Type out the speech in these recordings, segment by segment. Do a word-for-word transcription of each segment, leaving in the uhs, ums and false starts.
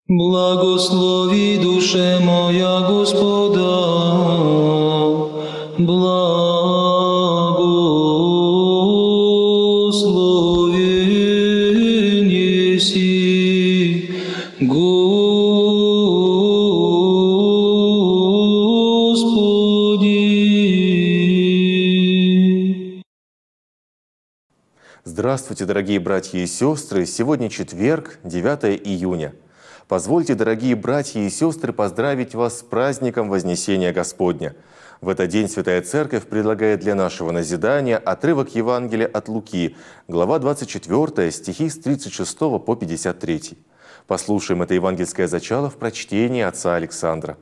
Благослови, душе моя, Господа, благословен еси, Господи. Здравствуйте, дорогие братья и сестры! Сегодня четверг, девятое июня. Позвольте, дорогие братья и сестры, поздравить вас с праздником Вознесения Господня. В этот день Святая Церковь предлагает для нашего назидания отрывок Евангелия от Луки, глава двадцать четвёртая, стихи с тридцать шестого по пятьдесят третий. Послушаем это евангельское зачало в прочтении отца Александра.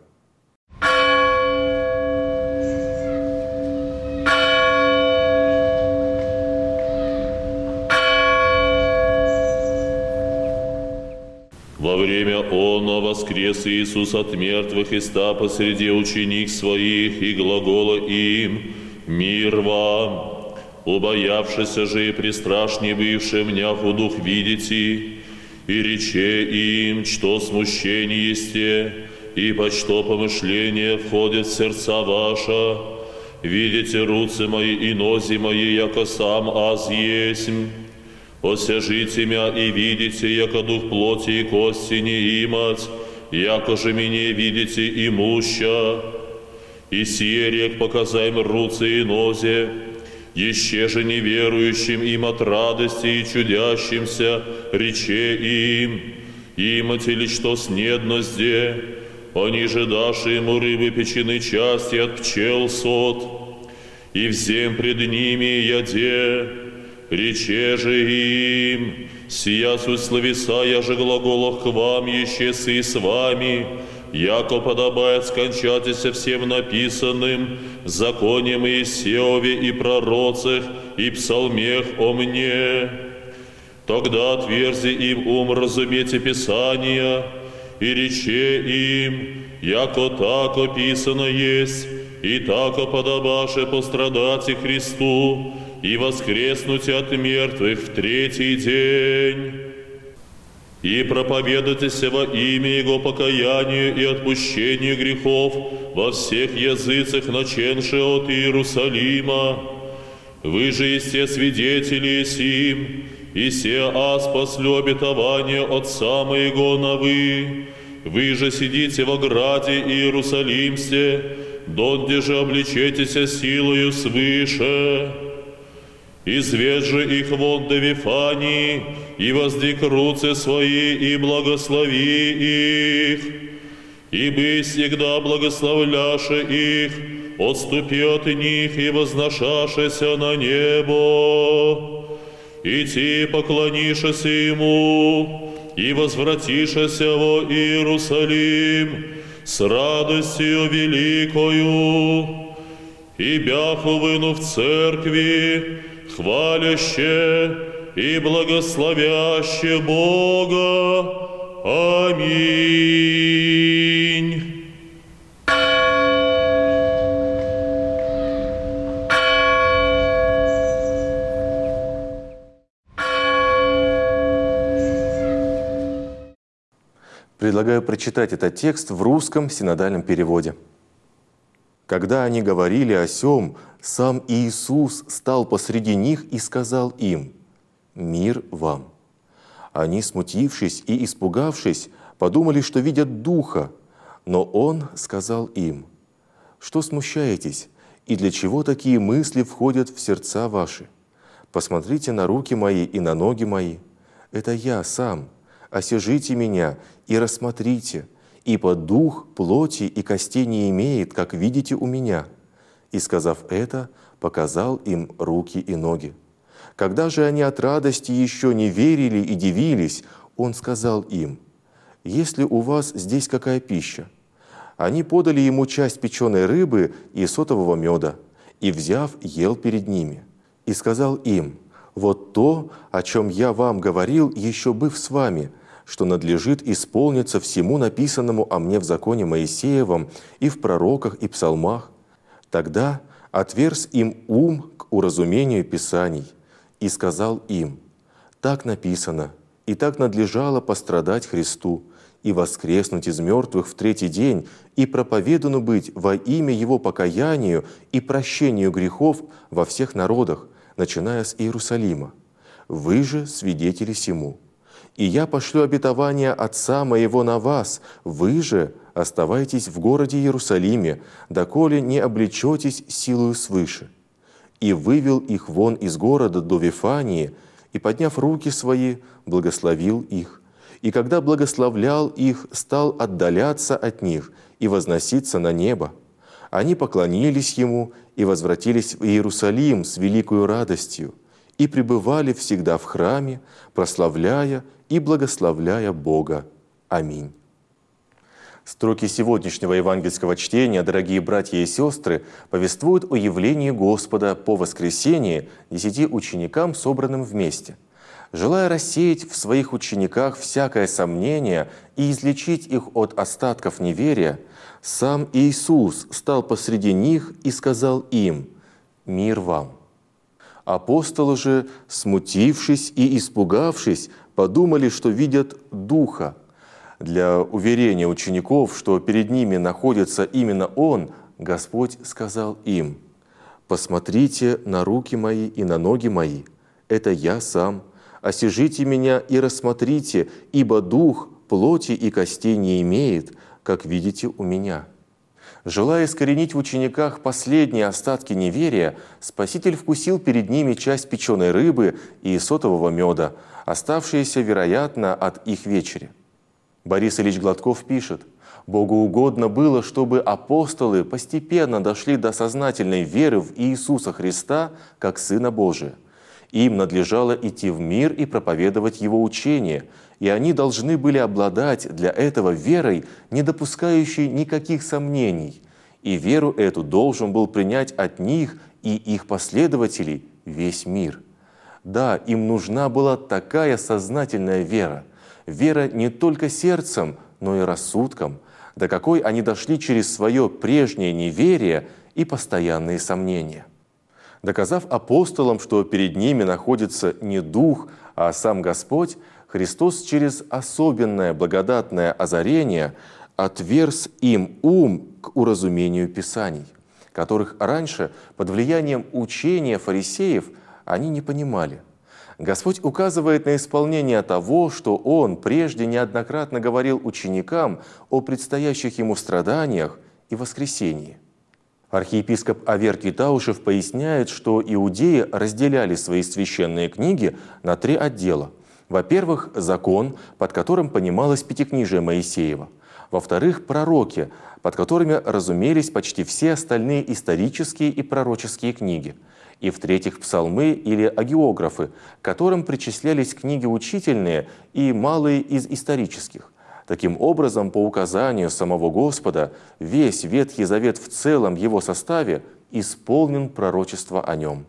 Во время оно воскрес Иисус от мертвых и ста посреди ученик своих, и глагола им: «Мир вам!» Убоявшися же и пристрашней бывшие мняху дух видите, и рече им, что смущение есте, и по что помышление входит в сердца ваша. Видите руцы мои и нози мои, яко сам аз есмь. Осяжите мя и видите, яко дух плоти и кости не имать, яко же меня видите имуща. И сие рек показаем руцы и нозе, еще же неверующим им от радости и чудящимся рече им, имате ли что снедностде, они же дашь ему рыбы печены части от пчел сот, и взем пред ними яде. Рече же им: «Сия суть словеса, я же глаголах к вам, еще и с вами, яко подобает скончатися всем написанным в законе Моисееве и пророцах и псалмех о мне. Тогда отверзи им ум разумейте Писания, и рече им, яко так описано есть, и так подобаше пострадать и Христу, и воскреснуть от мертвых в третий день, и проповедуйтеся во имя Его покаянию и отпущению грехов во всех языцах, наченши от Иерусалима. Вы же есте свидетели сим, и се аз послю обетование Отца моего на вы. Вы же сидите во граде Иерусалимсте, донде же облечетеся силою свыше. Извед же их вон до Вифании, и воздвиг руцы свои, и благослови их. И бы всегда благословляше их, отступи от них и возношашися на небо. И ти поклонишься Ему, и возвратишься во Иерусалим с радостью великою. И бяху выну в церкви, хваляще и благословяще Бога. Аминь. Предлагаю прочитать этот текст в русском синодальном переводе. Когда они говорили о сем, сам Иисус стал посреди них и сказал им: «Мир вам». Они, смутившись и испугавшись, подумали, что видят Духа, но Он сказал им: «Что смущаетесь, и для чего такие мысли входят в сердца ваши? Посмотрите на руки мои и на ноги мои. Это Я сам. Осяжите меня и рассмотрите, ибо дух плоти и костей не имеет, как видите у меня». И, сказав это, показал им руки и ноги. Когда же они от радости еще не верили и дивились, Он сказал им: «Есть ли у вас здесь какая пища?» Они подали Ему часть печеной рыбы и сотового меда, и, взяв, ел перед ними. И сказал им: «Вот то, о чем я вам говорил, еще быв с вами, что надлежит исполниться всему написанному о мне в законе Моисеевом и в пророках и псалмах». Тогда отверз им ум к уразумению Писаний и сказал им: «Так написано, и так надлежало пострадать Христу и воскреснуть из мертвых в третий день, и проповедану быть во имя Его покаянию и прощению грехов во всех народах, начиная с Иерусалима. Вы же свидетели сему. И я пошлю обетование Отца Моего на вас, вы же оставайтесь в городе Иерусалиме, доколе не облечетесь силою свыше. И вывел их вон из города до Вифании, и, подняв руки свои, благословил их. И когда благословлял их, стал отдаляться от них и возноситься на небо. Они поклонились Ему и возвратились в Иерусалим с великою радостью, и пребывали всегда в храме, прославляя и благословляя Бога. Аминь. Строки сегодняшнего евангельского чтения, дорогие братья и сестры, повествуют о явлении Господа по воскресении десяти ученикам, собранным вместе. Желая рассеять в своих учениках всякое сомнение и излечить их от остатков неверия, сам Иисус стал посреди них и сказал им: «Мир вам». Апостолы же, смутившись и испугавшись, подумали, что видят Духа. Для уверения учеников, что перед ними находится именно Он, Господь сказал им: «Посмотрите на руки мои и на ноги мои, это я сам. Осижите меня и рассмотрите, ибо дух плоти и костей не имеет, как видите у меня». Желая искоренить в учениках последние остатки неверия, Спаситель вкусил перед ними часть печеной рыбы и сотового меда, оставшиеся, вероятно, от их вечери. Борис Ильич Гладков пишет: «Богу угодно было, чтобы апостолы постепенно дошли до сознательной веры в Иисуса Христа как Сына Божия. Им надлежало идти в мир и проповедовать Его учение, и они должны были обладать для этого верой, не допускающей никаких сомнений. И веру эту должен был принять от них и их последователей весь мир. Да, им нужна была такая сознательная вера, вера не только сердцем, но и рассудком, до какой они дошли через свое прежнее неверие и постоянные сомнения. Доказав апостолам, что перед ними находится не Дух, а сам Господь, Христос через особенное благодатное озарение отверз им ум к уразумению Писаний, которых раньше под влиянием учения фарисеев они не понимали. Господь указывает на исполнение того, что Он прежде неоднократно говорил ученикам о предстоящих Ему страданиях и воскресении. Архиепископ Аверкий Таушев поясняет, что иудеи разделяли свои священные книги на три отдела. Во-первых, закон, под которым понималось Пятикнижие Моисеева. Во-вторых, пророки, под которыми разумелись почти все остальные исторические и пророческие книги. И в-третьих, псалмы или агеографы, к которым причислялись книги учительные и малые из исторических. Таким образом, по указанию самого Господа, весь Ветхий Завет в целом его составе исполнен пророчество о нем.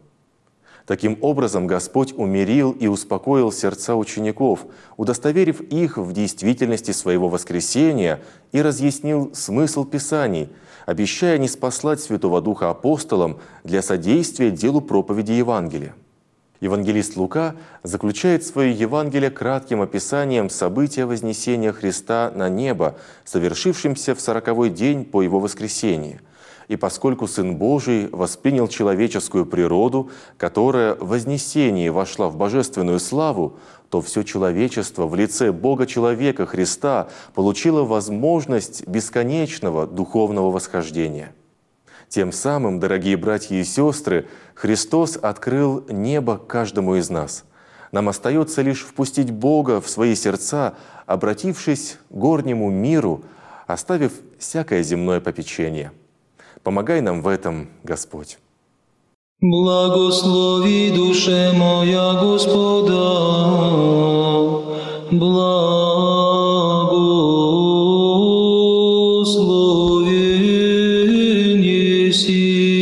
Таким образом, Господь умирил и успокоил сердца учеников, удостоверив их в действительности своего воскресения и разъяснил смысл Писаний, обещая ниспослать Святого Духа апостолам для содействия делу проповеди Евангелия. Евангелист Лука заключает свое Евангелие кратким описанием события вознесения Христа на небо, совершившимся в сороковой день по Его воскресении. И поскольку Сын Божий воспринял человеческую природу, которая в вознесении вошла в божественную славу, то все человечество в лице Бога-человека Христа получило возможность бесконечного духовного восхождения. Тем самым, дорогие братья и сестры, Христос открыл небо каждому из нас. Нам остается лишь впустить Бога в свои сердца, обратившись к горнему миру, оставив всякое земное попечение. Помогай нам в этом, Господь. Благослови душе моя Господа, благословен еси.